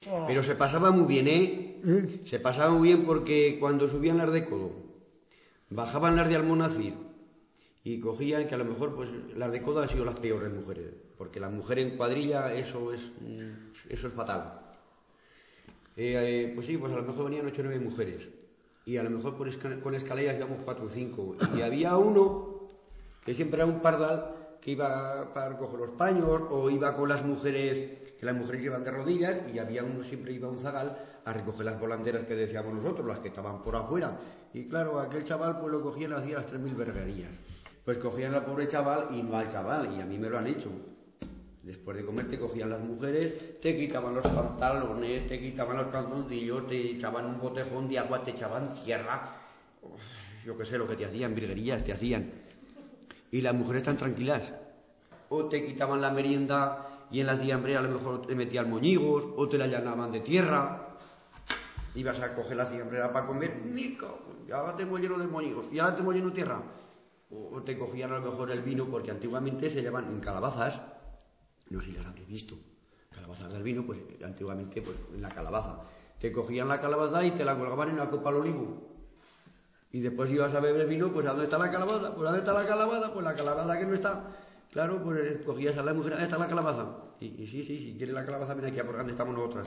Pero se pasaba muy bien, ¿eh? Se pasaba muy bien porque cuando subían las de Codo, bajaban las de Almonacid y cogían, que a lo mejor pues las de Codo han sido las peores mujeres, porque la mujer en cuadrilla eso es fatal. Pues sí, pues a lo mejor venían 8 o 9 mujeres y a lo mejor con escaleras llevamos 4 o 5 y había uno que siempre era un pardal que iba para recoger los paños o iba con las mujeres, que las mujeres iban de rodillas, y había uno, siempre iba un zagal a recoger las volanderas que decíamos nosotros, las que estaban por afuera. Y claro, aquel chaval pues lo cogían y hacía las 3000 verguerías. Pues cogían al pobre chaval y no al chaval, y a mí me lo han hecho. Después de comer te cogían las mujeres, te quitaban los pantalones, te quitaban los calzoncillos, te echaban un botejón de agua, te echaban tierra. Yo qué sé lo que te hacían, virguerías te hacían. Y las mujeres están tranquilas. O te quitaban la merienda y en la ciambrera a lo mejor te metían moñigos, o te la llenaban de tierra. Ibas a coger la ciambrera para comer, mico, y ahora tengo lleno de moñigos, y ahora tengo lleno de tierra. O te cogían a lo mejor el vino, porque antiguamente se llamaban en calabazas, no sé si las habréis visto, calabazas del vino, pues antiguamente pues en la calabaza. Te cogían la calabaza y te la colgaban en una copa al olivo. Y después ibas a beber vino, pues ¿a dónde está la calabaza? Pues ¿a dónde está la calabaza? Pues la calabaza que no está. Claro, pues cogías a la mujer, ¿dónde está la calabaza? Y sí, si quieres la calabaza, ven aquí a por donde estamos nosotras.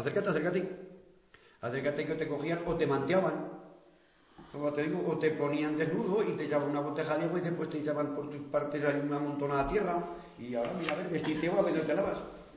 Acércate que te cogían o te manteaban. Como te digo, o te ponían desnudo y te echaban una boteja de agua y después te echaban por tus partes ahí una montonada de tierra. Y ahora, mira, a ver, vestirte o a ver, no te lavas.